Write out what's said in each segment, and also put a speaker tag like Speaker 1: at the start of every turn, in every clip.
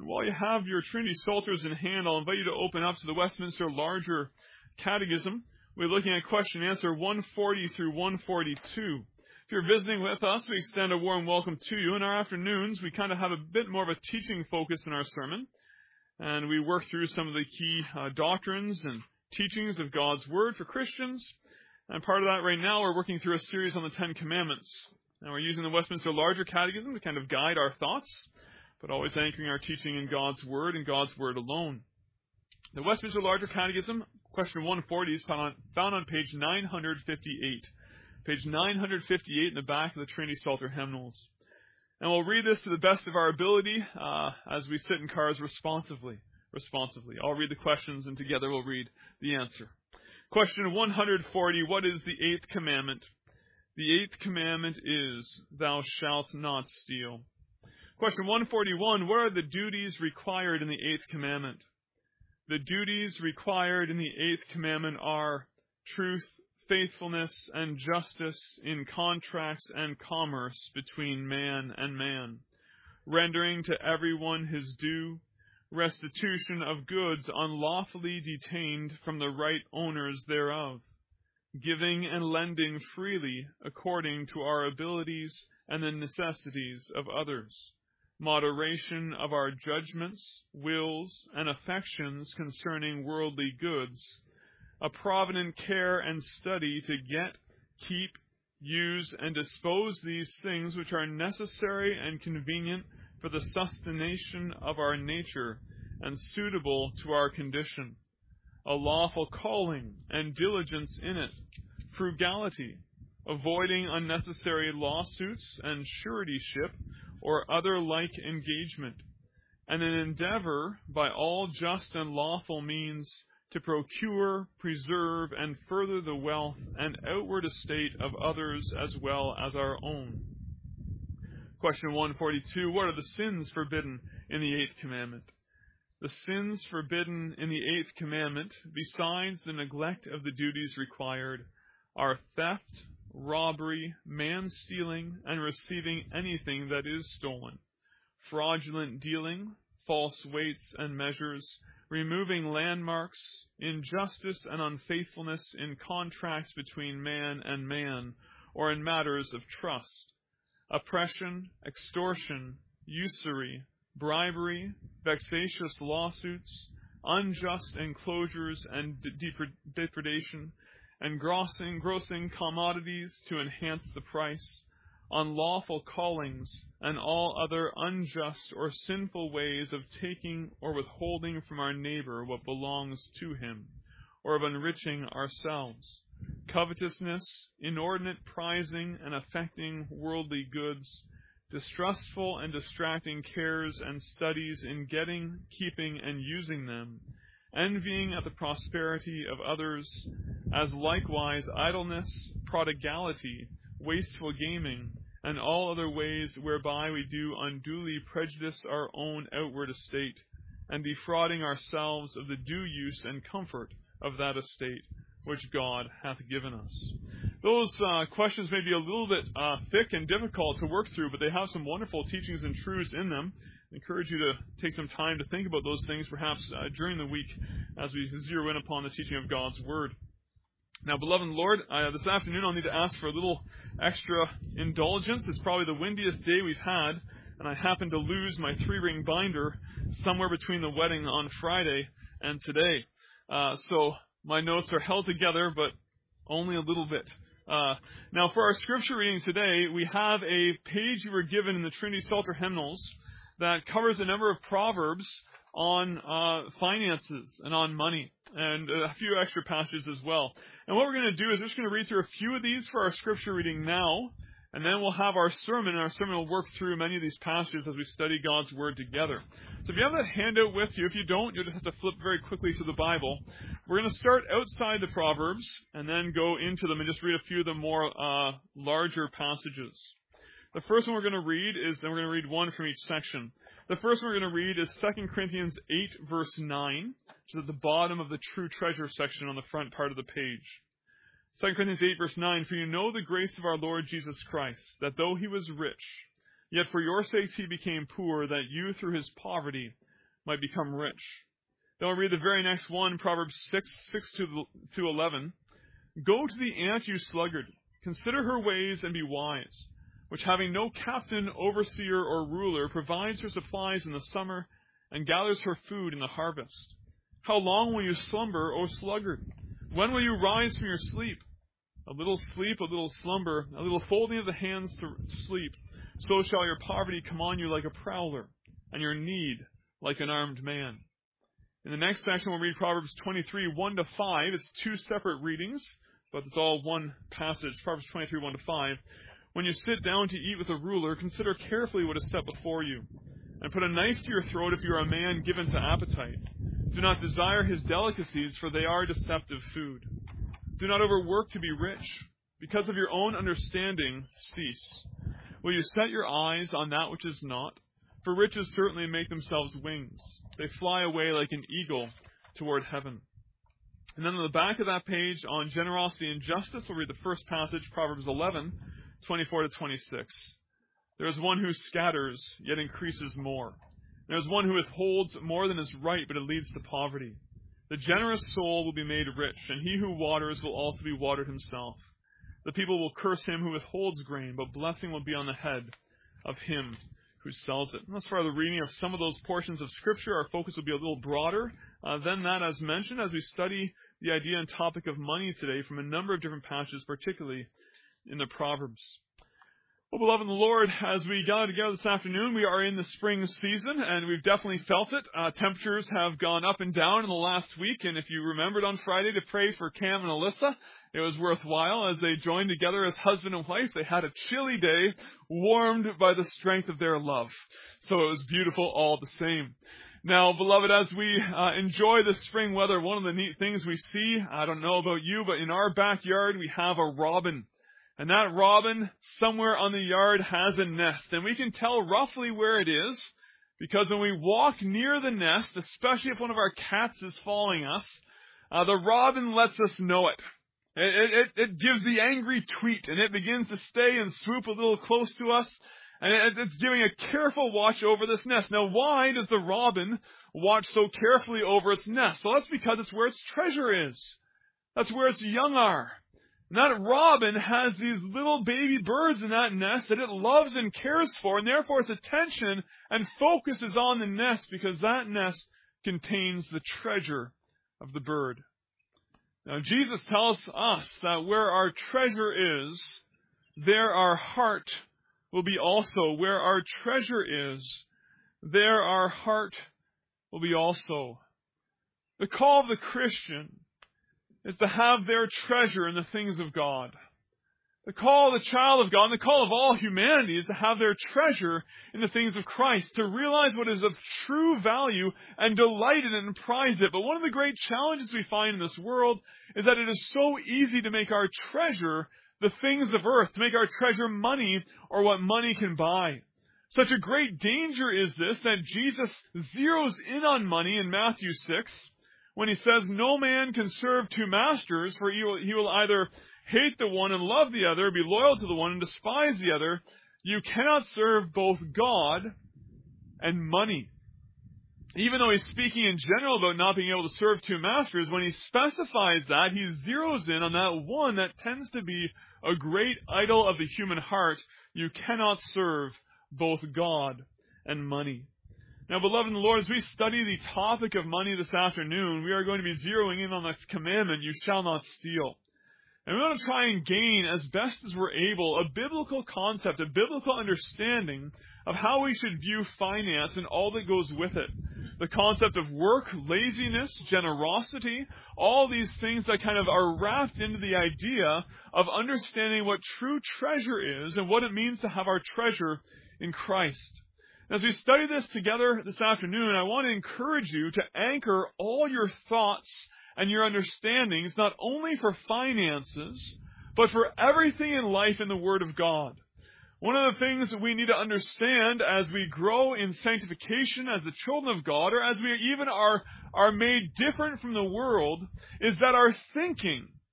Speaker 1: while you have your Trinity Psalters in hand, I'll invite you to open up to the Westminster Larger Catechism. We're looking at question and answer 140 through 142. If you're visiting with us, we extend a warm welcome to you. In our afternoons, we kind of have a bit more of a teaching focus in our sermon, and we work through some of the key doctrines and teachings of God's Word for Christians. And part of that right now, we're working through a series on the Ten Commandments. And we're using the Westminster Larger Catechism to kind of guide our thoughts, but always anchoring our teaching in God's Word and God's Word alone. The Westminster Larger Catechism, question 140, is found on page 958. Page 958 in the back of the Trinity Psalter hymnals. And we'll read this to the best of our ability as we sit in cars responsively. I'll read the questions, and together we'll read the answer. Question 140, what is the eighth commandment? The eighth commandment is, thou shalt not steal. Question 141, what are the duties required in the eighth commandment? The duties required in the eighth commandment are truth, faithfulness, and justice in contracts and commerce between man and man, rendering to everyone his due, restitution of goods unlawfully detained from the right owners thereof, giving and lending freely according to our abilities and the necessities of others, moderation of our judgments, wills, and affections concerning worldly goods, a provident care and study to get, keep, use, and dispose these things which are necessary and convenient for the sustentation of our nature and suitable to our condition, a lawful calling and diligence in it, frugality, avoiding unnecessary lawsuits and suretyship or other like engagement, and an endeavor by all just and lawful means to procure, preserve, and further the wealth and outward estate of others as well as our own. Question 142, what are the sins forbidden in the eighth commandment? The sins forbidden in the eighth commandment, besides the neglect of the duties required, are theft, robbery, man-stealing, and receiving anything that is stolen, fraudulent dealing, false weights and measures, removing landmarks, injustice and unfaithfulness in contracts between man and man, or in matters of trust, oppression, extortion, usury, bribery, vexatious lawsuits, unjust enclosures and depredation, engrossing commodities to enhance the price, unlawful callings, and all other unjust or sinful ways of taking or withholding from our neighbor what belongs to him, or of enriching ourselves, covetousness, inordinate prizing and affecting worldly goods, distrustful and distracting cares and studies in getting, keeping, and using them, envying at the prosperity of others, as likewise idleness, prodigality, wasteful gaming, and all other ways whereby we do unduly prejudice our own outward estate, and defrauding ourselves of the due use and comfort of that estate which God hath given us. Those questions may be a little bit thick and difficult to work through, but they have some wonderful teachings and truths in them. I encourage you to take some time to think about those things, perhaps during the week, as we zero in upon the teaching of God's Word. Now, beloved Lord, this afternoon I'll need to ask for a little extra indulgence. It's probably the windiest day we've had, and I happen to lose my 3-ring binder somewhere between the wedding on Friday and today. So my notes are held together, but only a little bit. Now, for our scripture reading today, we have a page you were given in the Trinity Psalter hymnals that covers a number of proverbs on finances and on money, and a few extra passages as well. And what we're going to do is we're just going to read through a few of these for our scripture reading now, and then we'll have our sermon, and our sermon will work through many of these passages as we study God's Word together. So if you have that handout with you, if you don't, you'll just have to flip very quickly to the Bible. We're going to start outside the Proverbs, and then go into them and just read a few of the more larger passages. The first one we're going to read is, and we're going to read one from each section. The first one we're going to read is 2 Corinthians 8, verse 9, which is at the bottom of the True Treasure section on the front part of the page. 2 Corinthians 8, verse 9, for you know the grace of our Lord Jesus Christ, that though he was rich, yet for your sakes he became poor, that you through his poverty might become rich. Then we'll read the very next one, Proverbs 6 to 11. Go to the ant, you sluggard. Consider her ways and be wise, which having no captain, overseer, or ruler, provides her supplies in the summer and gathers her food in the harvest. How long will you slumber, O sluggard? When will you rise from your sleep? A little sleep, a little slumber, a little folding of the hands to sleep. So shall your poverty come on you like a prowler, and your need like an armed man. In the next section, we'll read Proverbs 23, 1 to 5. It's two separate readings, but it's all one passage. Proverbs 23, 1 to 5. When you sit down to eat with a ruler, consider carefully what is set before you, and put a knife to your throat if you are a man given to appetite. Do not desire his delicacies, for they are deceptive food. Do not overwork to be rich. Because of your own understanding, cease. Will you set your eyes on that which is not? For riches certainly make themselves wings. They fly away like an eagle toward heaven. And then on the back of that page, on generosity and justice, we'll read the first passage, Proverbs 11, 24 to 26. There is one who scatters, yet increases more. There is one who withholds more than is right, but it leads to poverty. The generous soul will be made rich, and he who waters will also be watered himself. The people will curse him who withholds grain, but blessing will be on the head of him who sells it. And as far as the reading of some of those portions of Scripture, our focus will be a little broader than that, as mentioned, as we study the idea and topic of money today from a number of different passages, particularly in the Proverbs. Well, beloved in the Lord, as we gather together this afternoon, we are in the spring season, and we've definitely felt it. Temperatures have gone up and down in the last week, and if you remembered on Friday to pray for Cam and Alyssa, it was worthwhile as they joined together as husband and wife. They had a chilly day, warmed by the strength of their love. So it was beautiful all the same. Now, beloved, as we enjoy the spring weather, one of the neat things we see, I don't know about you, but in our backyard we have a robin. And that robin somewhere on the yard has a nest. And we can tell roughly where it is because when we walk near the nest, especially if one of our cats is following us, the robin lets us know it. It gives the angry tweet, and it begins to stay and swoop a little close to us. And it's giving a careful watch over this nest. Now, why does the robin watch so carefully over its nest? Well, that's because it's where its treasure is. That's where its young are. And that robin has these little baby birds in that nest that it loves and cares for, and therefore its attention and focus is on the nest because that nest contains the treasure of the bird. Now, Jesus tells us that where our treasure is, there our heart will be also. Where our treasure is, there our heart will be also. The call of the Christian is to have their treasure in the things of God. The call of the child of God, and the call of all humanity, is to have their treasure in the things of Christ, to realize what is of true value and delight in it and prize it. But one of the great challenges we find in this world is that it is so easy to make our treasure the things of earth, to make our treasure money or what money can buy. Such a great danger is this that Jesus zeroes in on money in Matthew 6, when he says, no man can serve two masters, for he will either hate the one and love the other, be loyal to the one and despise the other. You cannot serve both God and money. Even though he's speaking in general about not being able to serve two masters, when he specifies that, he zeroes in on that one that tends to be a great idol of the human heart. You cannot serve both God and money. Now, beloved in the Lord, as we study the topic of money this afternoon, we are going to be zeroing in on this commandment, you shall not steal. And we want to try and gain, as best as we're able, a biblical concept, a biblical understanding of how we should view finance and all that goes with it. The concept of work, laziness, generosity, all these things that kind of are wrapped into the idea of understanding what true treasure is and what it means to have our treasure in Christ. As we study this together this afternoon, I want to encourage you to anchor all your thoughts and your understandings, not only for finances, but for everything in life in the Word of God. One of the things that we need to understand as we grow in sanctification as the children of God, or as we even are made different from the world, is that our thinking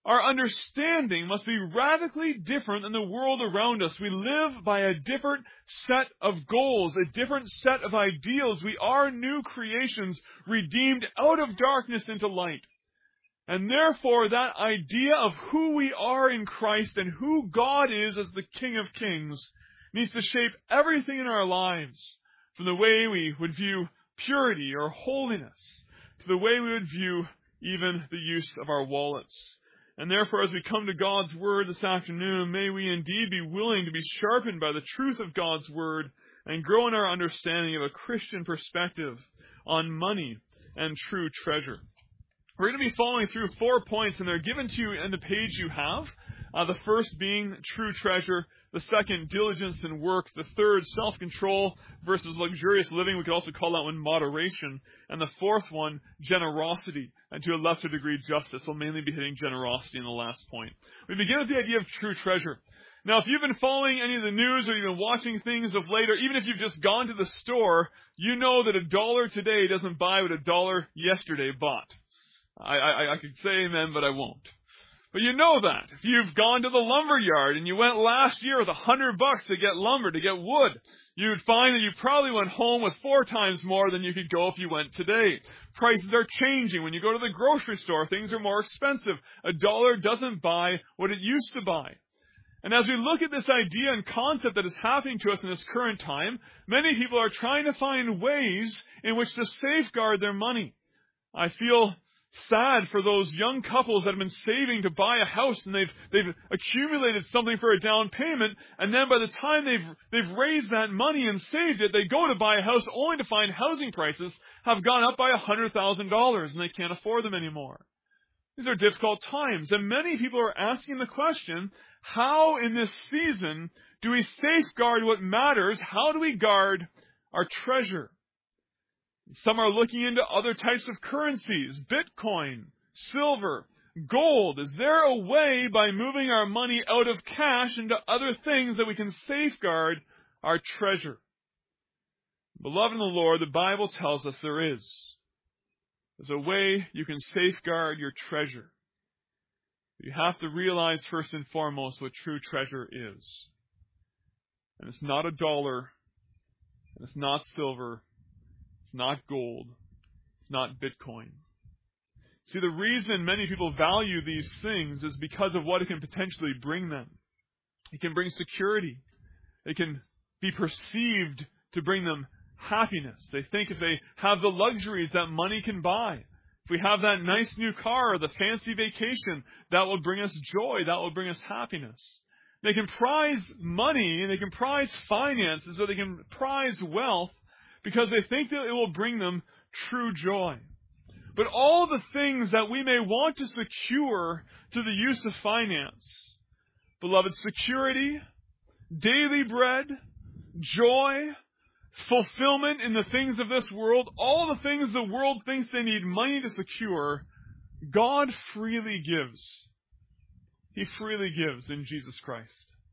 Speaker 1: Our understanding must be radically different than the world around us. We live by a different set of goals, a different set of ideals. We are new creations, redeemed out of darkness into light. And therefore, that idea of who we are in Christ and who God is as the King of Kings needs to shape everything in our lives, from the way we would view purity or holiness to the way we would view even the use of our wallets. And therefore, as we come to God's Word this afternoon, may we indeed be willing to be sharpened by the truth of God's Word and grow in our understanding of a Christian perspective on money and true treasure. We're going to be following through 4 points, and they're given to you in the page you have. The first being true treasure, the second, diligence and work, the third, self-control versus luxurious living. We could also call that one moderation. And the fourth one, generosity, and to a lesser degree, justice. We'll mainly be hitting generosity in the last point. We begin with the idea of true treasure. Now, if you've been following any of the news or you've been watching things of late, or even if you've just gone to the store, you know that $1 today doesn't buy what $1 yesterday bought. I could say amen, but I won't. But you know that. If you've gone to the lumber yard and you went last year with $100 to get lumber, to get wood, you'd find that you probably went home with 4 times more than you could go if you went today. Prices are changing. When you go to the grocery store, things are more expensive. $1 doesn't buy what it used to buy. And as we look at this idea and concept that is happening to us in this current time, many people are trying to find ways in which to safeguard their money. I feel sad for those young couples that have been saving to buy a house, and they've accumulated something for a down payment, and then by the time they've raised that money and saved it, they go to buy a house only to find housing prices have gone up by $100,000 and they can't afford them anymore. These are difficult times, and many people are asking the question, how in this season do we safeguard what matters? How do we guard our treasure? Some are looking into other types of currencies, Bitcoin, silver, gold. Is there a way by moving our money out of cash into other things that we can safeguard our treasure? Beloved in the Lord, the Bible tells us there is. There's a way you can safeguard your treasure. You have to realize first and foremost what true treasure is. And it's not $1, and it's not silver, it's not gold, it's not Bitcoin. See, the reason many people value these things is because of what it can potentially bring them. It can bring security. It can be perceived to bring them happiness. They think if they have the luxuries that money can buy, if we have that nice new car or the fancy vacation, that will bring us joy, that will bring us happiness. They can prize money and they can prize finances, or they can prize wealth because they think that it will bring them true joy. But all the things that we may want to secure to the use of finance, beloved, security, daily bread, joy, fulfillment in the things of this world, all the things the world thinks they need money to secure, God freely gives. He freely gives in Jesus Christ.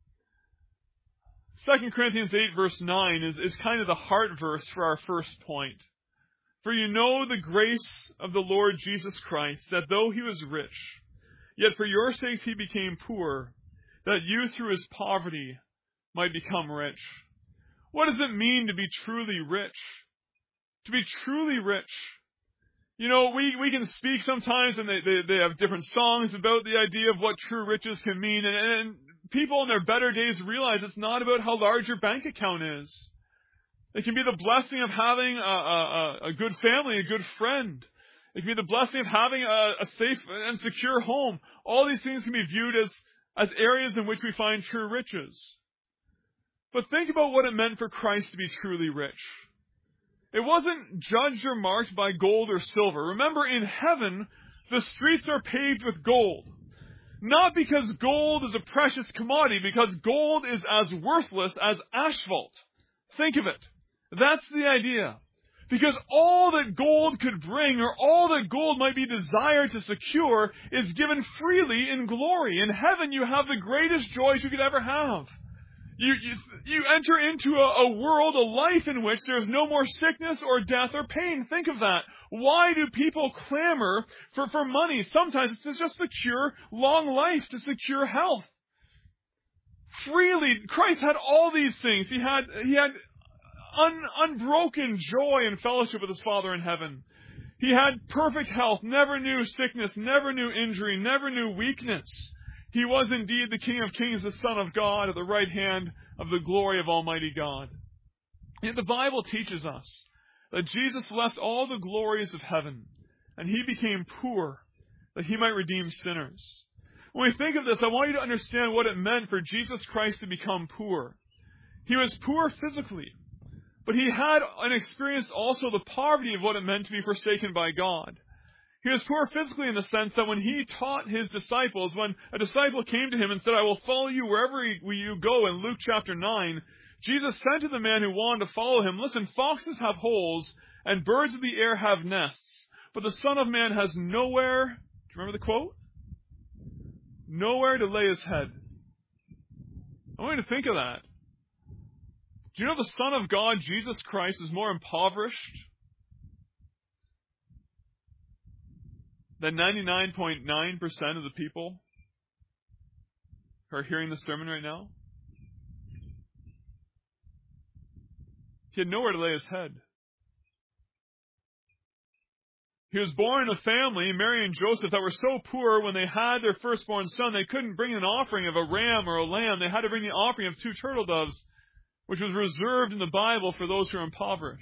Speaker 1: 2 Corinthians 8 verse 9 is kind of the heart verse for our first point. For you know the grace of the Lord Jesus Christ, that though he was rich, yet for your sakes he became poor, that you through his poverty might become rich. What does it mean to be truly rich? To be truly rich. You know, we can speak sometimes, and they have different songs about the idea of what true riches can mean, and people in their better days realize it's not about how large your bank account is. It can be the blessing of having a good family, a good friend. It can be the blessing of having a safe and secure home. All these things can be viewed as areas in which we find true riches. But think about what it meant for Christ to be truly rich. It wasn't judged or marked by gold or silver. Remember, in heaven, the streets are paved with gold. Not because gold is a precious commodity, because gold is as worthless as asphalt. Think of it. That's the idea. Because all that gold could bring, or all that gold might be desired to secure, is given freely in glory. In heaven, you have the greatest joys you could ever have. You enter into a world, a life in which there's no more sickness or death or pain. Think of that. Why do people clamor for money? Sometimes it's just to secure long life, to secure health. Freely, Christ had all these things. He had unbroken joy and fellowship with his Father in heaven. He had perfect health, never knew sickness, never knew injury, never knew weakness. He was indeed the King of Kings, the Son of God, at the right hand of the glory of Almighty God. Yet the Bible teaches us that Jesus left all the glories of heaven, and he became poor, that he might redeem sinners. When we think of this, I want you to understand what it meant for Jesus Christ to become poor. He was poor physically, but he had and experienced also the poverty of what it meant to be forsaken by God. He was poor physically in the sense that when he taught his disciples, when a disciple came to him and said, I will follow you wherever you go in Luke chapter 9, Jesus said to the man who wanted to follow him, listen, foxes have holes and birds of the air have nests, but the Son of Man has nowhere, do you remember the quote? Nowhere to lay his head. I want you to think of that. Do you know the Son of God, Jesus Christ, is more impoverished than 99.9% of the people who are hearing this sermon right now? He had nowhere to lay his head. He was born in a family, Mary and Joseph, that were so poor when they had their firstborn son, they couldn't bring an offering of a ram or a lamb. They had to bring the offering of 2 turtle doves, which was reserved in the Bible for those who are impoverished.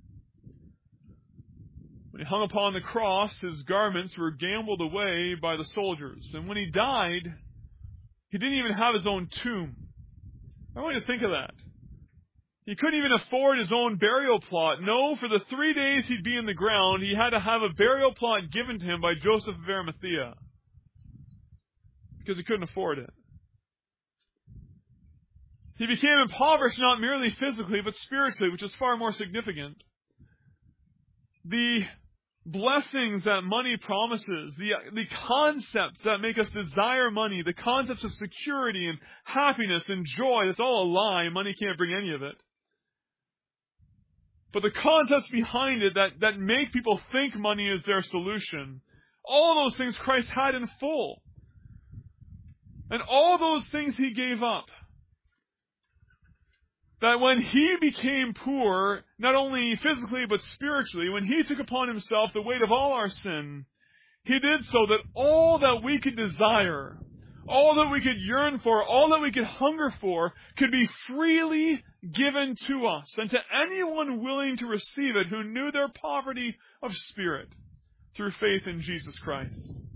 Speaker 1: When he hung upon the cross, his garments were gambled away by the soldiers. And when he died, he didn't even have his own tomb. I want you to think of that. He couldn't even afford his own burial plot. No, for the 3 days he'd be in the ground, he had to have a burial plot given to him by Joseph of Arimathea, because he couldn't afford it. He became impoverished not merely physically, but spiritually, which is far more significant. The blessings that money promises, the concepts that make us desire money, the concepts of security and happiness and joy, that's all a lie. Money can't bring any of it. But the concepts behind it that make people think money is their solution, all those things Christ had in full. And all those things he gave up. That when he became poor, not only physically but spiritually, when he took upon himself the weight of all our sin, he did so that all that we could desire, all that we could yearn for, all that we could hunger for, could be freely given to us and to anyone willing to receive it who knew their poverty of spirit through faith in Jesus Christ.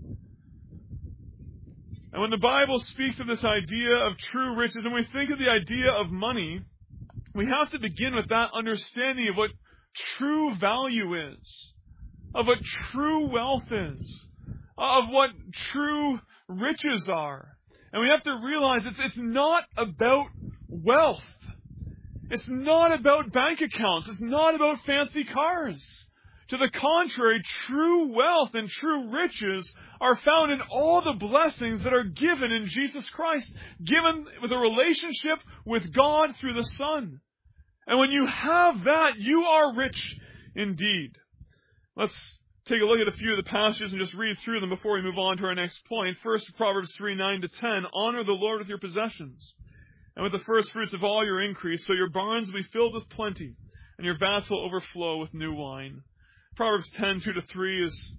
Speaker 1: And when the Bible speaks of this idea of true riches, and we think of the idea of money, we have to begin with that understanding of what true value is, of what true wealth is, of what true riches are. And we have to realize it's not about wealth. It's not about bank accounts. It's not about fancy cars. To the contrary, true wealth and true riches are found in all the blessings that are given in Jesus Christ, given with a relationship with God through the Son. And when you have that, you are rich indeed. Let's take a look at a few of the passages and just read through them before we move on to our next point. First, Proverbs 3:9-10, honor the Lord with your possessions, and with the first fruits of all your increase, so your barns will be filled with plenty, and your vats will overflow with new wine. Proverbs 10:2-3 is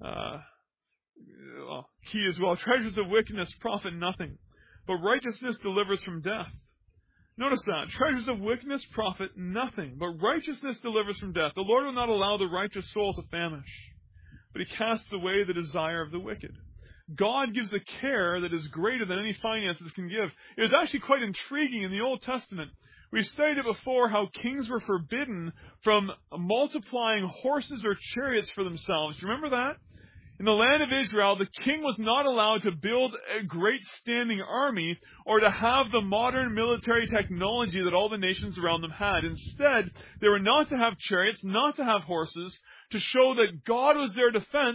Speaker 1: key as well. Treasures of wickedness profit nothing, but righteousness delivers from death. Notice that. Treasures of wickedness profit nothing, but righteousness delivers from death. The Lord will not allow the righteous soul to famish, but he casts away the desire of the wicked. God gives a care that is greater than any finances can give. It was actually quite intriguing in the Old Testament. We studied it before how kings were forbidden from multiplying horses or chariots for themselves. Do you remember that? In the land of Israel, the king was not allowed to build a great standing army or to have the modern military technology that all the nations around them had. Instead, they were not to have chariots, not to have horses, to show that God was their defense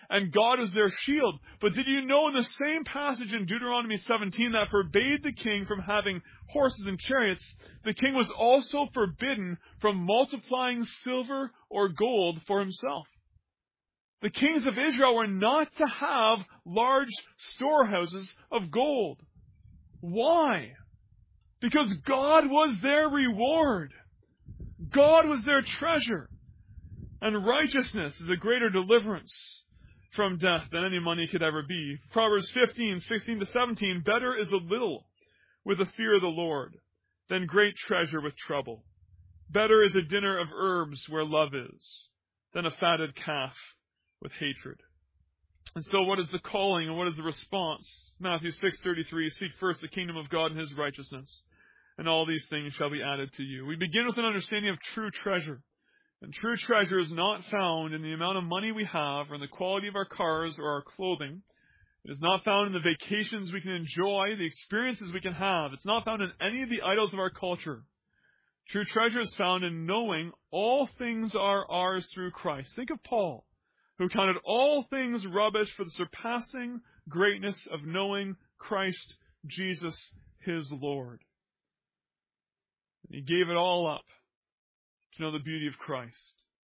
Speaker 1: and God is their shield. But did you know in the same passage in Deuteronomy 17 that forbade the king from having horses and chariots, the king was also forbidden from multiplying silver or gold for himself. The kings of Israel were not to have large storehouses of gold. Why? Because God was their reward. God was their treasure. And righteousness is a greater deliverance from death than any money could ever be. Proverbs 15:16-17, better is a little with the fear of the Lord than great treasure with trouble. Better is a dinner of herbs where love is than a fatted calf with hatred. And so what is the calling and what is the response? Matthew 6:33, seek first the kingdom of God and his righteousness, and all these things shall be added to you. We begin with an understanding of true treasure. And true treasure is not found in the amount of money we have or in the quality of our cars or our clothing. It is not found in the vacations we can enjoy, the experiences we can have. It's not found in any of the idols of our culture. True treasure is found in knowing all things are ours through Christ. Think of Paul, who counted all things rubbish for the surpassing greatness of knowing Christ Jesus, his Lord. And he gave it all up to know the beauty of Christ.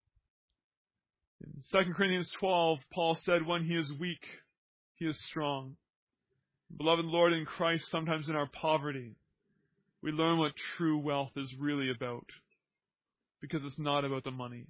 Speaker 1: In 2 Corinthians 12, Paul said, when he is weak, he is strong. Beloved Lord, in Christ, sometimes in our poverty, we learn what true wealth is really about, because it's not about the money.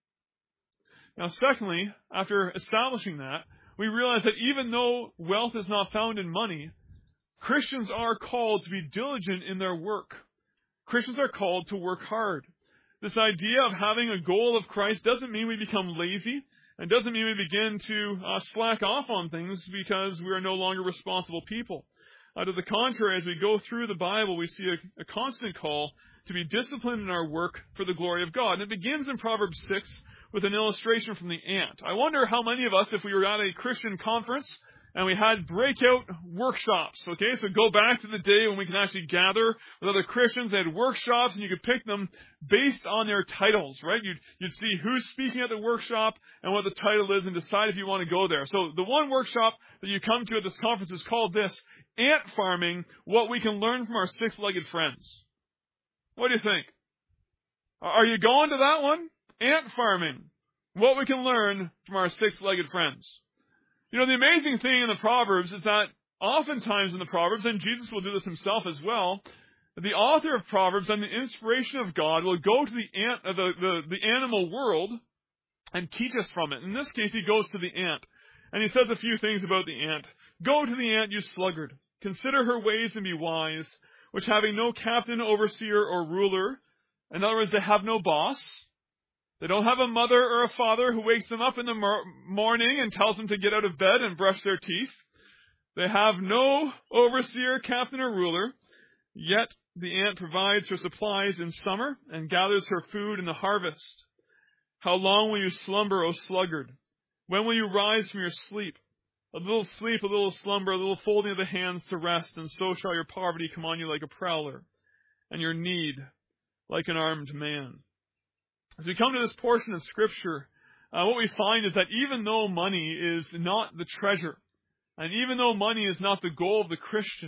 Speaker 1: Now, secondly, after establishing that, we realize that even though wealth is not found in money, Christians are called to be diligent in their work. Christians are called to work hard. This idea of having a goal of Christ doesn't mean we become lazy, and doesn't mean we begin to slack off on things because we are no longer responsible people. To the contrary, as we go through the Bible, we see a constant call to be disciplined in our work for the glory of God. And it begins in Proverbs 6 with an illustration from the ant. I wonder how many of us, if we were at a Christian conference and we had breakout workshops, okay? So go back to the day when we can actually gather with other Christians. They had workshops, and you could pick them based on their titles, right? You'd see who's speaking at the workshop and what the title is and decide if you want to go there. So the one workshop that you come to at this conference is called this, Ant Farming, What We Can Learn from Our Six-Legged Friends. What do you think? Are you going to that one? Ant Farming, What We Can Learn from Our Six-Legged Friends. You know, the amazing thing in the Proverbs is that oftentimes in the Proverbs, and Jesus will do this himself as well, the author of Proverbs, on the inspiration of God, will go to the animal world and teach us from it. In this case, he goes to the ant, and he says a few things about the ant. Go to the ant, you sluggard. Consider her ways and be wise, which having no captain, overseer, or ruler, in other words, they have no boss. They don't have a mother or a father who wakes them up in the morning and tells them to get out of bed and brush their teeth. They have no overseer, captain, or ruler. Yet the ant provides her supplies in summer and gathers her food in the harvest. How long will you slumber, O sluggard? When will you rise from your sleep? A little sleep, a little slumber, a little folding of the hands to rest, and so shall your poverty come on you like a prowler, and your need like an armed man. As we come to this portion of Scripture, what we find is that even though money is not the treasure, and even though money is not the goal of the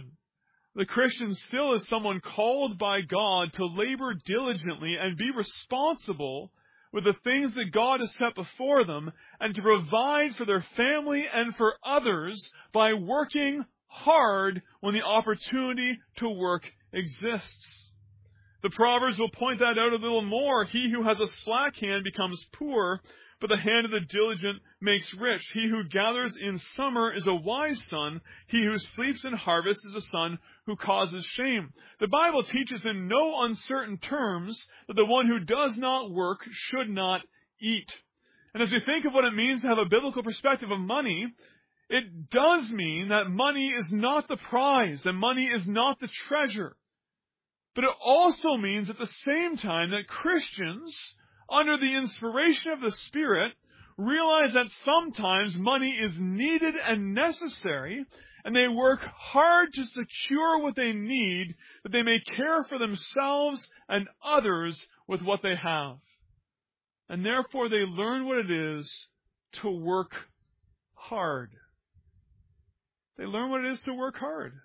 Speaker 1: Christian still is someone called by God to labor diligently and be responsible with the things that God has set before them, and to provide for their family and for others by working hard when the opportunity to work exists. The Proverbs will point that out a little more. He who has a slack hand becomes poor, but the hand of the diligent makes rich. He who gathers in summer is a wise son. He who sleeps in harvest is a son who causes shame. The Bible teaches in no uncertain terms that the one who does not work should not eat. And as we think of what it means to have a biblical perspective of money, it does mean that money is not the prize, and money is not the treasure. But it also means at the same time that Christians, under the inspiration of the Spirit, realize that sometimes money is needed and necessary, and they work hard to secure what they need, that they may care for themselves and others with what they have. And therefore they learn what it is to work hard. They learn what it is to work hard.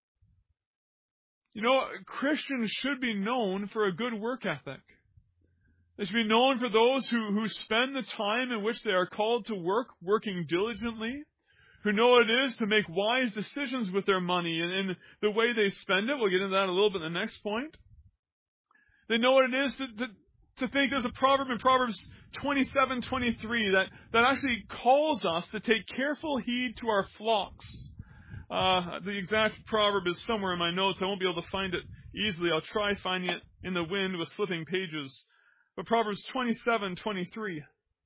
Speaker 1: You know, Christians should be known for a good work ethic. They should be known for those who spend the time in which they are called to work, working diligently, who know what it is to make wise decisions with their money and the way they spend it. We'll get into that a little bit in the next point. They know what it is to think. There's a proverb in Proverbs 27:23 that actually calls us to take careful heed to our flocks. The exact proverb is somewhere in my notes. I won't be able to find it easily. I'll try finding it in the wind with slipping pages. But Proverbs 27:23.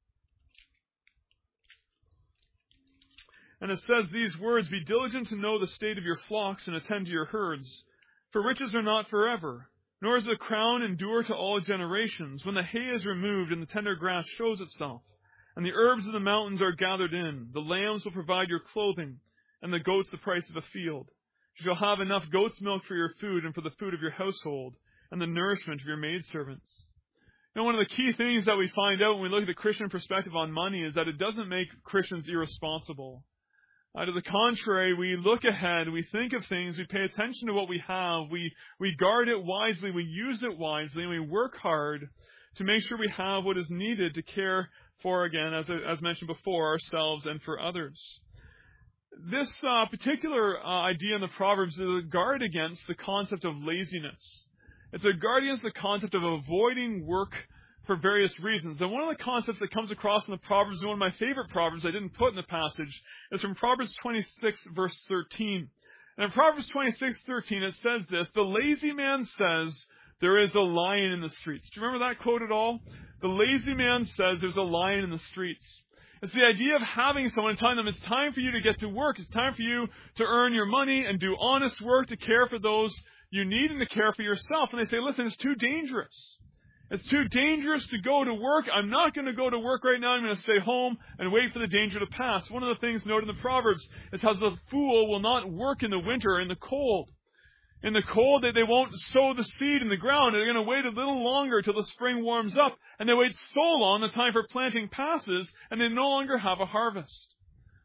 Speaker 1: And it says these words, "Be diligent to know the state of your flocks and attend to your herds. For riches are not forever, nor does the crown endure to all generations. When the hay is removed and the tender grass shows itself, and the herbs of the mountains are gathered in, the lambs will provide your clothing, and the goats the price of a field. You shall have enough goat's milk for your food and for the food of your household, and the nourishment of your maidservants." You know, one of the key things that we find out when we look at the Christian perspective on money is that it doesn't make Christians irresponsible. To the contrary, we look ahead, we think of things, we pay attention to what we have, we guard it wisely, we use it wisely, and we work hard to make sure we have what is needed to care for, again, as mentioned before, ourselves and for others. This particular idea in the Proverbs is a guard against the concept of laziness. It's a guard against the concept of avoiding work for various reasons. And one of the concepts that comes across in the Proverbs, and one of my favorite Proverbs I didn't put in the passage, is from Proverbs 26, verse 13. And in Proverbs 26:13, it says this, "The lazy man says, there is a lion in the streets." Do you remember that quote at all? The lazy man says, there's a lion in the streets. It's the idea of having someone telling them, it's time for you to get to work. It's time for you to earn your money and do honest work to care for those you need and to care for yourself. And they say, listen, it's too dangerous. It's too dangerous to go to work. I'm not going to go to work right now. I'm going to stay home and wait for the danger to pass. One of the things noted in the Proverbs is how the fool will not work in the winter or in the cold. In the cold, they won't sow the seed in the ground. They're going to wait a little longer till the spring warms up. And they wait so long, the time for planting passes, and they no longer have a harvest.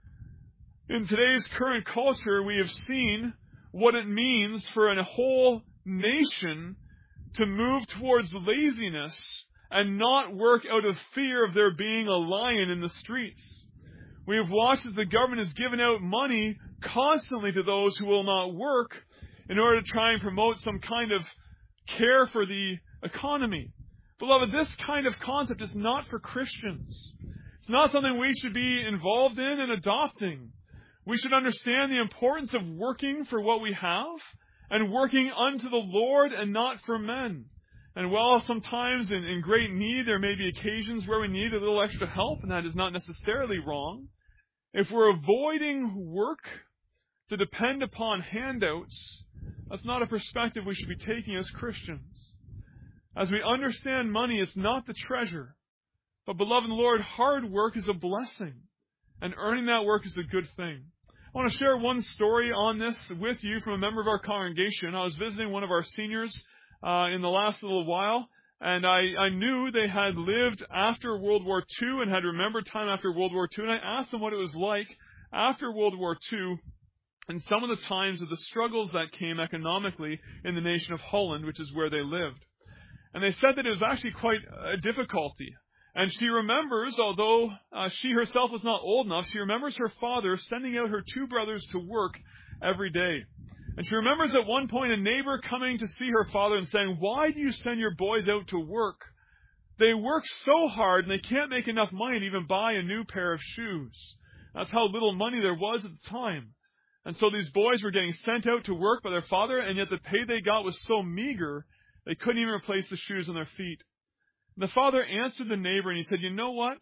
Speaker 1: In today's current culture, we have seen what it means for a whole nation to move towards laziness and not work out of fear of there being a lion in the streets. We have watched as the government has given out money constantly to those who will not work in order to try and promote some kind of care for the economy. Beloved, this kind of concept is not for Christians. It's not something we should be involved in and adopting. We should understand the importance of working for what we have, and working unto the Lord and not for men. And while sometimes in great need, there may be occasions where we need a little extra help, and that is not necessarily wrong. If we're avoiding work to depend upon handouts, that's not a perspective we should be taking as Christians. As we understand money is not the treasure, but beloved Lord, hard work is a blessing, and earning that work is a good thing. I want to share one story on this with you from a member of our congregation. I was visiting one of our seniors in the last little while, and I knew they had lived after World War II and had remembered time after World War II, and I asked them what it was like after World War II and some of the times of the struggles that came economically in the nation of Holland, which is where they lived. And they said that it was actually quite a difficulty. And she remembers, although she herself was not old enough, she remembers her father sending out her two brothers to work every day. And she remembers at one point a neighbor coming to see her father and saying, "Why do you send your boys out to work? They work so hard and they can't make enough money to even buy a new pair of shoes." That's how little money there was at the time. And so these boys were getting sent out to work by their father, and yet the pay they got was so meager, they couldn't even replace the shoes on their feet. The father answered the neighbor and he said, "You know what?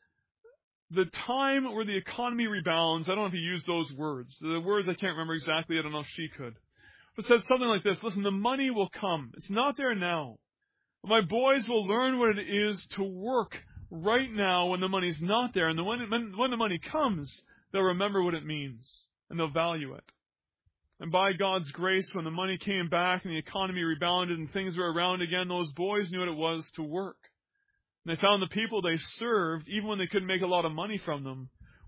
Speaker 1: The time where the economy rebounds," I don't know if he used those words. The words I can't remember exactly. I don't know if she could. But said something like this: "Listen, the money will come. It's not there now. But my boys will learn what it is to work right now when the money's not there. And when the money comes, they'll remember what it means and they'll value it." And by God's grace, when the money came back and the economy rebounded and things were around again, those boys knew what it was to work. And they found the people they served, even when they couldn't make a lot of money from them,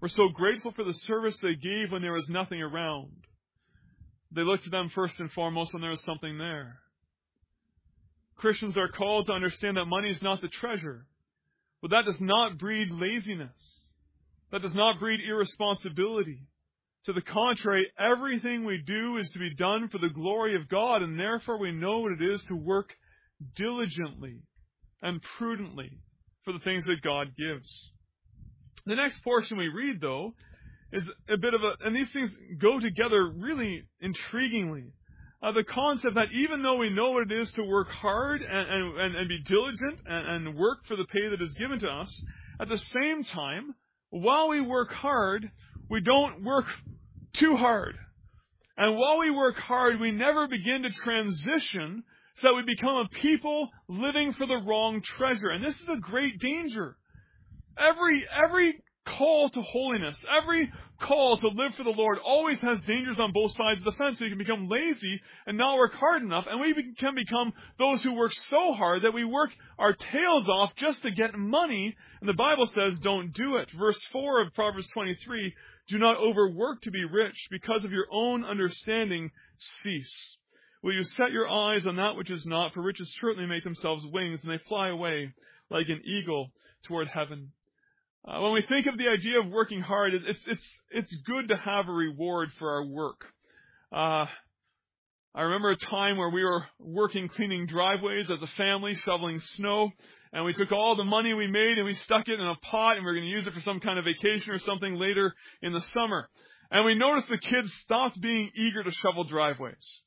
Speaker 1: were so grateful for the service they gave when there was nothing around. They looked to them first and foremost when there was something there. Christians are called to understand that money is not the treasure, but that does not breed laziness. That does not breed irresponsibility. To the contrary, everything we do is to be done for the glory of God, and therefore we know what it is to work diligently and prudently for the things that God gives. The next portion we read, though, is a bit of and these things go together really intriguingly. The concept that even though we know what it is to work hard and be diligent and work for the pay that is given to us, at the same time, while we work hard, we don't work too hard. And while we work hard, we never begin to transition so that we become a people living for the wrong treasure. And this is a great danger. Every call to holiness, every call to live for the Lord always has dangers on both sides of the fence. So you can become lazy and not work hard enough, and we can become those who work so hard that we work our tails off just to get money. And the Bible says, don't do it. Verse 4 of Proverbs 23, do not overwork to be rich. Because of your own understanding, cease. Will you set your eyes on that which is not? For riches certainly make themselves wings, and they fly away like an eagle toward heaven. When we think of the idea of working hard, it's good to have a reward for our work. I remember a time where we were working cleaning driveways as a family, shoveling snow, and we took all the money we made and we stuck it in a pot, and we were going to use it for some kind of vacation or something later in the summer. And we noticed the kids stopped being eager to shovel driveways.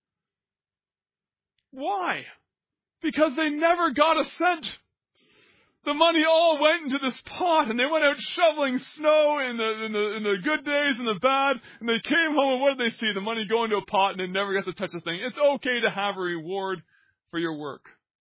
Speaker 1: Why? Because they never got a cent. The money all went into this pot, and they went out shoveling snow in the good days and the bad, and they came home, and what did they see? The money go into a pot, and they never got to touch a thing. It's okay to have a reward for your work.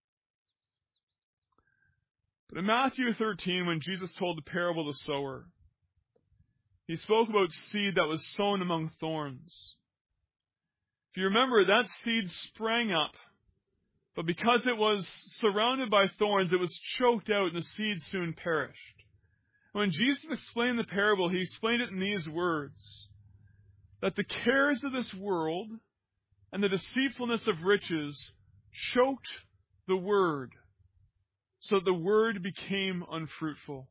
Speaker 1: But in Matthew 13, when Jesus told the parable of the sower, he spoke about seed that was sown among thorns. If you remember, that seed sprang up, but because it was surrounded by thorns, it was choked out and the seed soon perished. When Jesus explained the parable, he explained it in these words, that the cares of this world and the deceitfulness of riches choked the word, so that the word became unfruitful.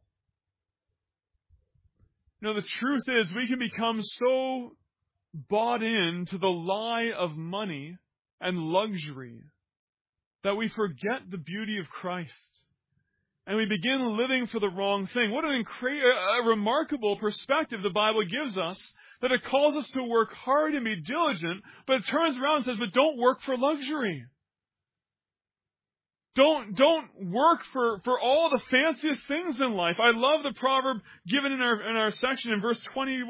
Speaker 1: You know, the truth is we can become so bought into the lie of money and luxury that we forget the beauty of Christ. And we begin living for the wrong thing. What a remarkable perspective the Bible gives us, that it calls us to work hard and be diligent, but it turns around and says, but don't work for luxury. Don't work for all the fanciest things in life. I love the proverb given in our section in verse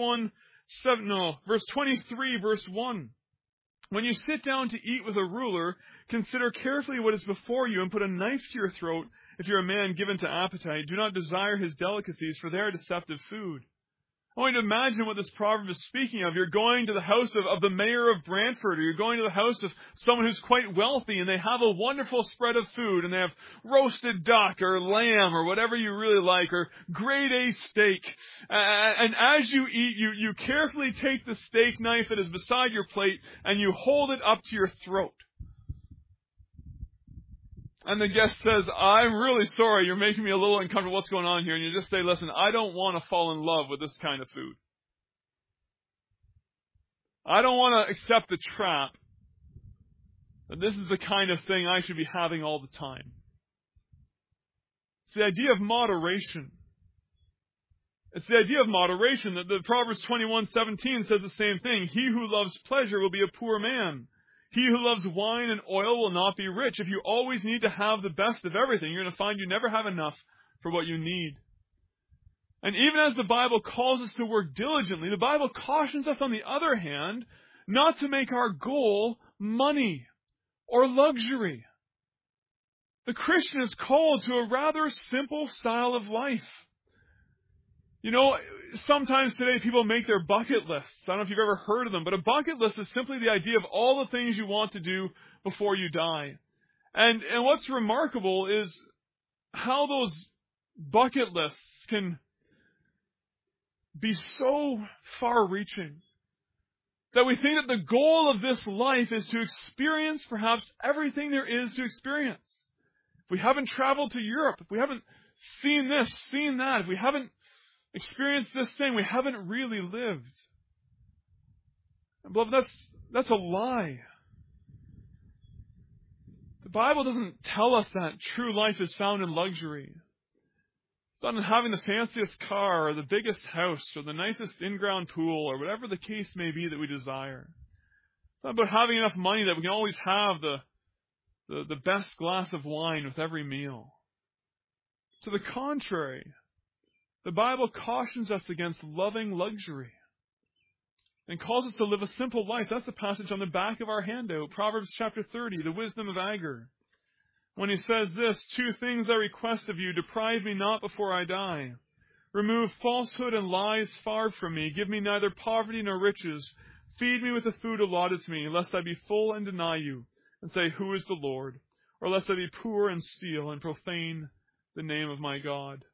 Speaker 1: 23, verse 1. When you sit down to eat with a ruler, consider carefully what is before you and put a knife to your throat if you're a man given to appetite. Do not desire his delicacies, for they are deceptive food. I want you to imagine what this proverb is speaking of. You're going to the house of the mayor of Brantford, or you're going to the house of someone who's quite wealthy, and they have a wonderful spread of food, and they have roasted duck or lamb or whatever you really like, or grade A steak. And as you eat, you carefully take the steak knife that is beside your plate, and you hold it up to your throat. And the guest says, I'm really sorry, you're making me a little uncomfortable. What's going on here? And you just say, listen, I don't want to fall in love with this kind of food. I don't want to accept the trap that this is the kind of thing I should be having all the time. It's the idea of moderation. It's the idea of moderation that the Proverbs 21:17 says the same thing. He who loves pleasure will be a poor man. He who loves wine and oil will not be rich. If you always need to have the best of everything, you're going to find you never have enough for what you need. And even as the Bible calls us to work diligently, the Bible cautions us, on the other hand, not to make our goal money or luxury. The Christian is called to a rather simple style of life. You know, sometimes today people make their bucket lists. I don't know if you've ever heard of them, but a bucket list is simply the idea of all the things you want to do before you die. And what's remarkable is how those bucket lists can be so far-reaching that we think that the goal of this life is to experience perhaps everything there is to experience. If we haven't traveled to Europe, if we haven't seen this, seen that, if we haven't experienced this thing, we haven't really lived. And beloved, that's a lie. The Bible doesn't tell us that true life is found in luxury. It's not in having the fanciest car or the biggest house or the nicest in-ground pool or whatever the case may be that we desire. It's not about having enough money that we can always have the best glass of wine with every meal. To the contrary, the Bible cautions us against loving luxury and calls us to live a simple life. That's the passage on the back of our handout, Proverbs chapter 30, the wisdom of Agur. When he says this, 2 things I request of you, deprive me not before I die. Remove falsehood and lies far from me. Give me neither poverty nor riches. Feed me with the food allotted to me, lest I be full and deny you, and say, who is the Lord? Or lest I be poor and steal and profane the name of my God.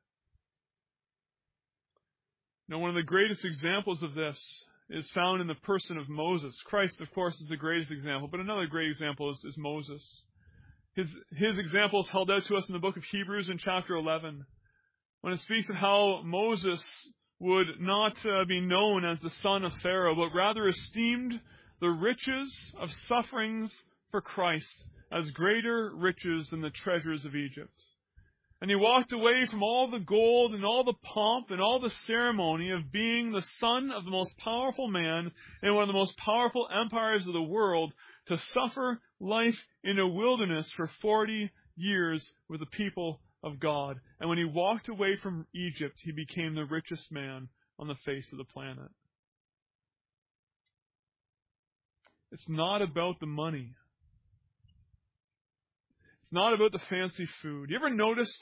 Speaker 1: Now, one of the greatest examples of this is found in the person of Moses. Christ, of course, is the greatest example, but another great example is Moses. His example is held out to us in the book of Hebrews in chapter 11, when it speaks of how Moses would not be known as the son of Pharaoh, but rather esteemed the riches of sufferings for Christ as greater riches than the treasures of Egypt. And he walked away from all the gold and all the pomp and all the ceremony of being the son of the most powerful man in one of the most powerful empires of the world to suffer life in a wilderness for 40 years with the people of God. And when he walked away from Egypt, he became the richest man on the face of the planet. It's not about the money. It's not about the fancy food. You ever noticed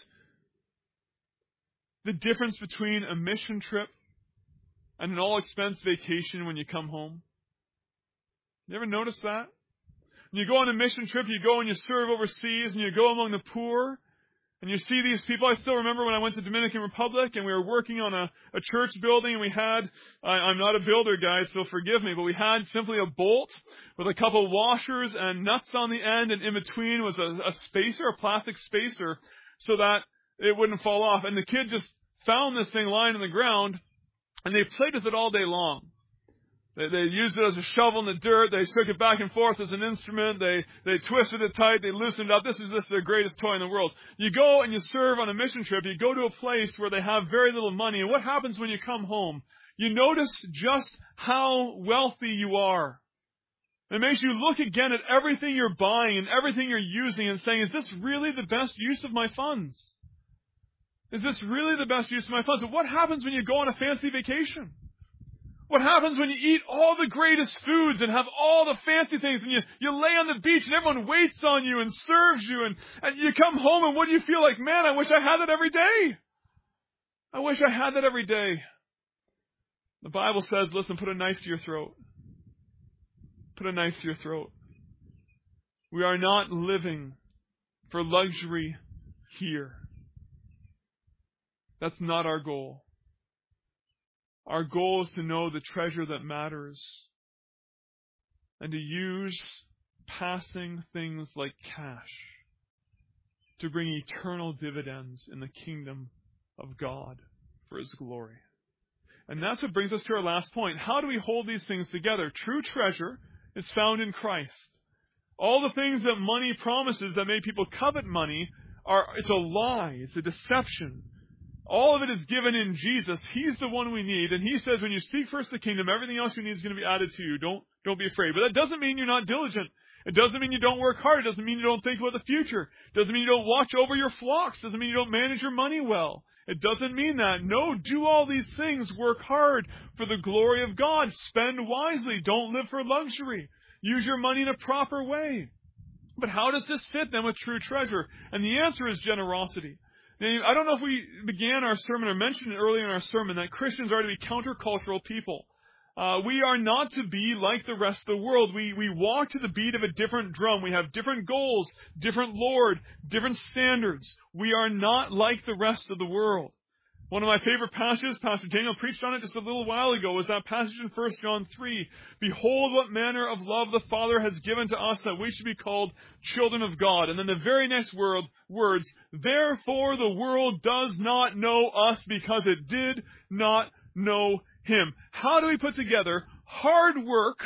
Speaker 1: the difference between a mission trip and an all-expense vacation when you come home? You ever notice that? When you go on a mission trip, you go and you serve overseas and you go among the poor and you see these people. I still remember when I went to Dominican Republic and we were working on a church building and we had, I'm not a builder, guys, so forgive me, but we had simply a bolt with a couple washers and nuts on the end, and in between was a spacer, a plastic spacer, so that it wouldn't fall off. And the kid just found this thing lying on the ground and they played with it all day long. They used it as a shovel in the dirt. They shook it back and forth as an instrument. They twisted it tight. They loosened it up. This is just their greatest toy in the world. You go and you serve on a mission trip. You go to a place where they have very little money. And what happens when you come home? You notice just how wealthy you are. It makes you look again at everything you're buying and everything you're using and saying, is this really the best use of my funds? Is this really the best use of my funds? And what happens when you go on a fancy vacation? What happens when you eat all the greatest foods and have all the fancy things and you lay on the beach and everyone waits on you and serves you and you come home and what do you feel like? Man, I wish I had that every day. I wish I had that every day. The Bible says, listen, put a knife to your throat. Put a knife to your throat. We are not living for luxury here. That's not our goal. Our goal is to know the treasure that matters and to use passing things like cash to bring eternal dividends in the kingdom of God for His glory. And that's what brings us to our last point. How do we hold these things together? True treasure is found in Christ. All the things that money promises that make people covet money it's a lie. It's a deception. All of it is given in Jesus. He's the one we need. And He says when you seek first the kingdom, everything else you need is going to be added to you. Don't be afraid. But that doesn't mean you're not diligent. It doesn't mean you don't work hard. It doesn't mean you don't think about the future. It doesn't mean you don't watch over your flocks. It doesn't mean you don't manage your money well. It doesn't mean that. No, do all these things. Work hard for the glory of God. Spend wisely. Don't live for luxury. Use your money in a proper way. But how does this fit then with true treasure? And the answer is generosity. Now, I don't know if we began our sermon or mentioned it earlier in our sermon that Christians are to be countercultural people. We are not to be like the rest of the world. We walk to the beat of a different drum. We have different goals, different Lord, different standards. We are not like the rest of the world. One of my favorite passages, Pastor Daniel preached on it just a little while ago, was that passage in 1 John 3. Behold what manner of love the Father has given to us that we should be called children of God. And then the very next words, therefore the world does not know us because it did not know Him. How do we put together hard work,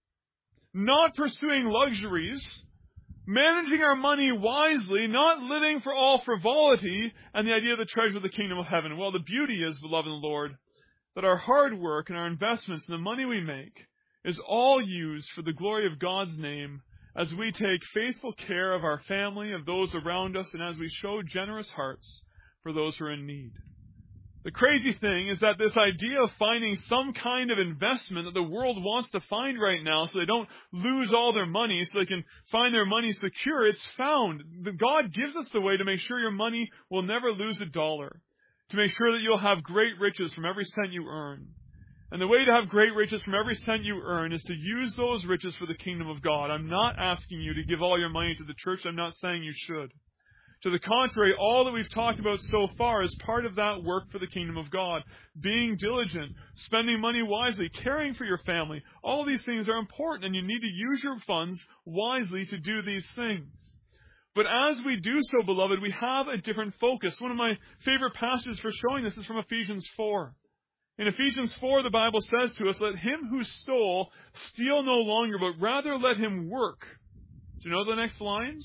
Speaker 1: not pursuing luxuries, managing our money wisely, not living for all frivolity, and the idea of the treasure of the kingdom of heaven? Well, the beauty is, beloved in the Lord, that our hard work and our investments and the money we make is all used for the glory of God's name as we take faithful care of our family, of those around us, and as we show generous hearts for those who are in need. The crazy thing is that this idea of finding some kind of investment that the world wants to find right now so they don't lose all their money, so they can find their money secure, it's found. God gives us the way to make sure your money will never lose a dollar, to make sure that you'll have great riches from every cent you earn. And the way to have great riches from every cent you earn is to use those riches for the kingdom of God. I'm not asking you to give all your money to the church. I'm not saying you should. To the contrary, all that we've talked about so far is part of that work for the kingdom of God. Being diligent, spending money wisely, caring for your family. All these things are important, and you need to use your funds wisely to do these things. But as we do so, beloved, we have a different focus. One of my favorite passages for showing this is from Ephesians 4. In Ephesians 4, the Bible says to us, let him who stole steal no longer, but rather let him work. Do you know the next lines?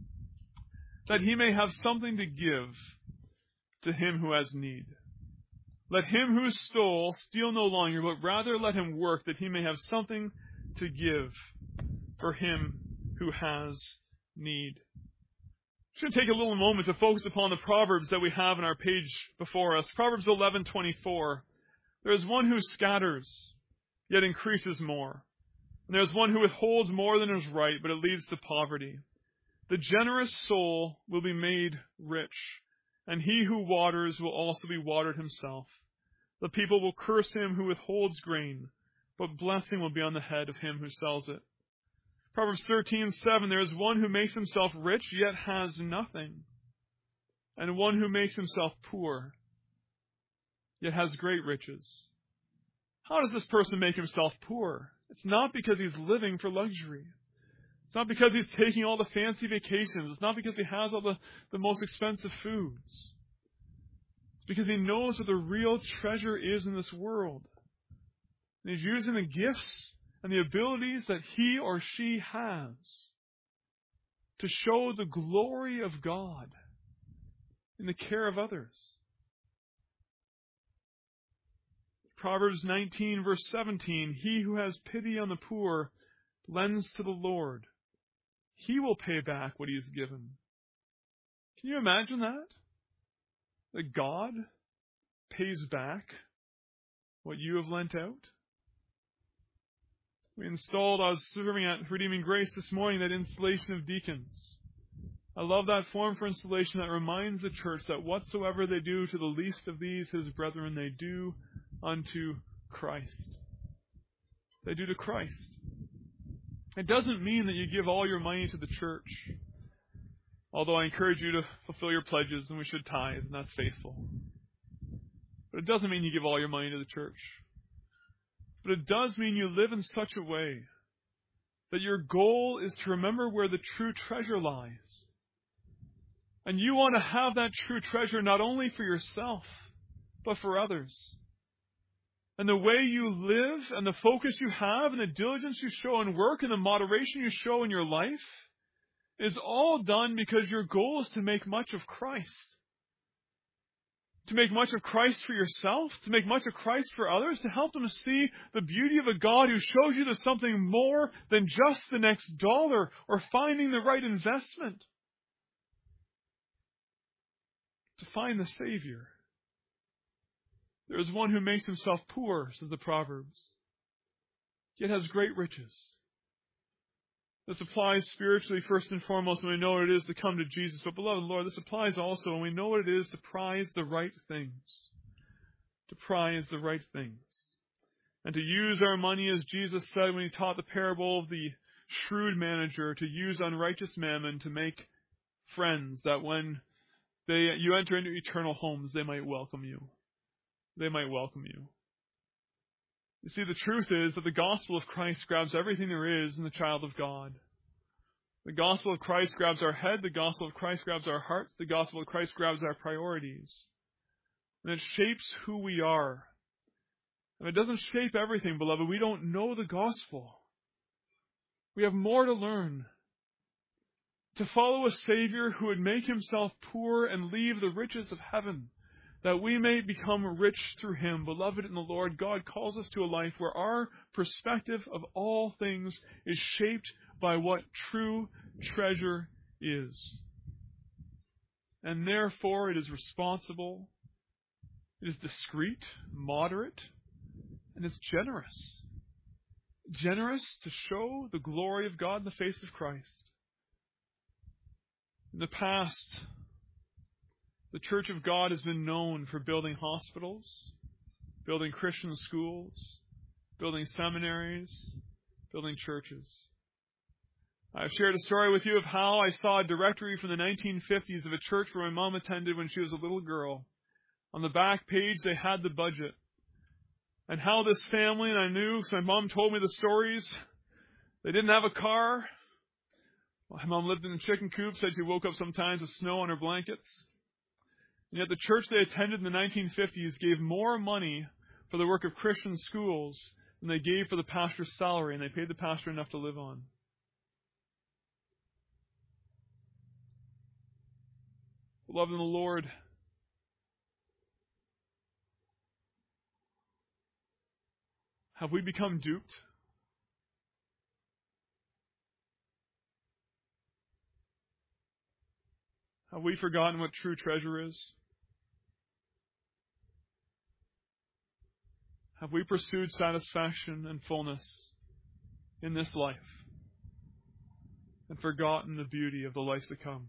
Speaker 1: That he may have something to give to him who has need. Let him who stole steal no longer, but rather let him work, that he may have something to give for him who has need. I'm going to take a little moment to focus upon the Proverbs that we have on our page before us. Proverbs 11:24. There is one who scatters, yet increases more. And there is one who withholds more than is right, but it leads to poverty. The generous soul will be made rich, and he who waters will also be watered himself. The people will curse him who withholds grain, but blessing will be on the head of him who sells it. Proverbs 13:7, there is one who makes himself rich, yet has nothing, and one who makes himself poor, yet has great riches. How does this person make himself poor? It's not because he's living for luxury. It's not because he's taking all the fancy vacations. It's not because he has all the most expensive foods. It's because he knows what the real treasure is in this world. And he's using the gifts and the abilities that he or she has to show the glory of God in the care of others. Proverbs 19, verse 17, he who has pity on the poor lends to the Lord. He will pay back what he has given. Can you imagine that? That God pays back what you have lent out? I was serving at Redeeming Grace this morning, that installation of deacons. I love that form for installation that reminds the church that whatsoever they do to the least of these, his brethren, they do unto Christ. They do to Christ. It doesn't mean that you give all your money to the church. Although I encourage you to fulfill your pledges, and we should tithe, and that's faithful. But it doesn't mean you give all your money to the church. But it does mean you live in such a way that your goal is to remember where the true treasure lies. And you want to have that true treasure not only for yourself, but for others. And the way you live and the focus you have and the diligence you show in work and the moderation you show in your life is all done because your goal is to make much of Christ. To make much of Christ for yourself, to make much of Christ for others, to help them see the beauty of a God who shows you there's something more than just the next dollar or finding the right investment. To find the Savior. There is one who makes himself poor, says the Proverbs, yet has great riches. This applies spiritually first and foremost when we know what it is to come to Jesus. But beloved Lord, this applies also when we know what it is to prize the right things. To prize the right things. And to use our money, as Jesus said when he taught the parable of the shrewd manager, to use unrighteous mammon to make friends, that when you enter into eternal homes, they might welcome you. they might welcome you. You see, the truth is that the gospel of Christ grabs everything there is in the child of God. The gospel of Christ grabs our head. The gospel of Christ grabs our hearts. The gospel of Christ grabs our priorities. And it shapes who we are. And it doesn't shape everything, beloved. We don't know the gospel. We have more to learn. To follow a Savior who would make himself poor and leave the riches of heaven, that we may become rich through him. Beloved in the Lord, God calls us to a life where our perspective of all things is shaped by what true treasure is. And therefore it is responsible, it is discreet, moderate, and it's generous. Generous to show the glory of God in the face of Christ. In the past, the Church of God has been known for building hospitals, building Christian schools, building seminaries, building churches. I've shared a story with you of how I saw a directory from the 1950s of a church where my mom attended when she was a little girl. On the back page, they had the budget. And how this family, and I knew, because my mom told me the stories, they didn't have a car. My mom lived in a chicken coop, said she woke up sometimes with snow on her blankets. And yet the church they attended in the 1950s gave more money for the work of Christian schools than they gave for the pastor's salary, and they paid the pastor enough to live on. Beloved in the Lord, have we become duped? Have we forgotten what true treasure is? Have we pursued satisfaction and fullness in this life and forgotten the beauty of the life to come?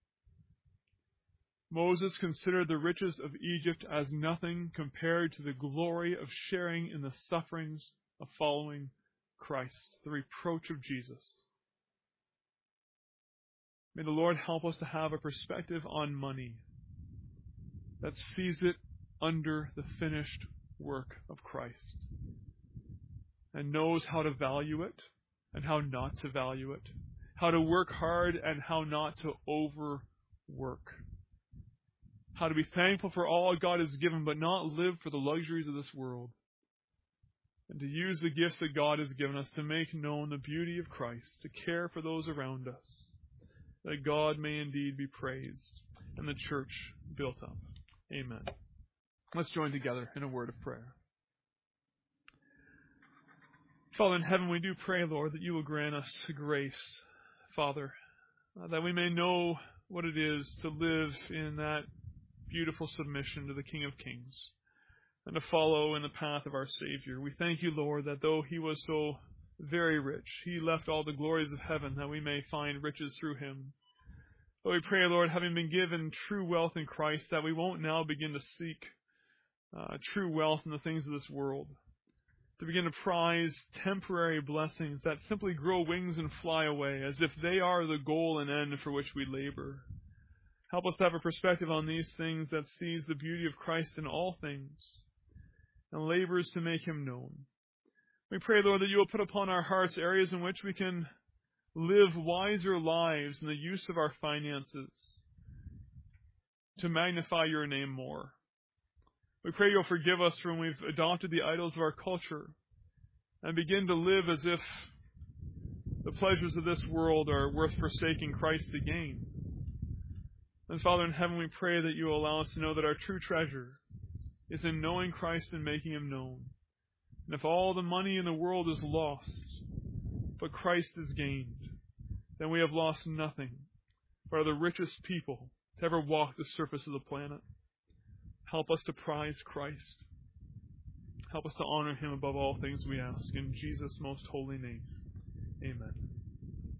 Speaker 1: Moses considered the riches of Egypt as nothing compared to the glory of sharing in the sufferings of following Christ, the reproach of Jesus. May the Lord help us to have a perspective on money that sees it under the finished work of Christ and knows how to value it and how not to value it, how to work hard and how not to overwork, how to be thankful for all God has given but not live for the luxuries of this world, and to use the gifts that God has given us to make known the beauty of Christ, to care for those around us, that God may indeed be praised and the church built up. Amen. Let's join together in a word of prayer. Father in heaven, we do pray, Lord, that you will grant us grace, Father, that we may know what it is to live in that beautiful submission to the King of Kings and to follow in the path of our Savior. We thank you, Lord, that though he was so very rich, he left all the glories of heaven that we may find riches through him. But we pray, Lord, having been given true wealth in Christ, that we won't now begin to seek true wealth in the things of this world, to begin to prize temporary blessings that simply grow wings and fly away as if they are the goal and end for which we labor. Help us to have a perspective on these things that sees the beauty of Christ in all things and labors to make him known. We pray, Lord, that you will put upon our hearts areas in which we can live wiser lives in the use of our finances to magnify your name more. We pray you'll forgive us when we've adopted the idols of our culture and begin to live as if the pleasures of this world are worth forsaking Christ to gain. And Father in heaven, we pray that you will allow us to know that our true treasure is in knowing Christ and making him known. And if all the money in the world is lost, but Christ is gained, then we have lost nothing, but are the richest people to ever walk the surface of the planet. Help us to prize Christ. Help us to honor him above all things, we ask. In Jesus' most holy name, amen.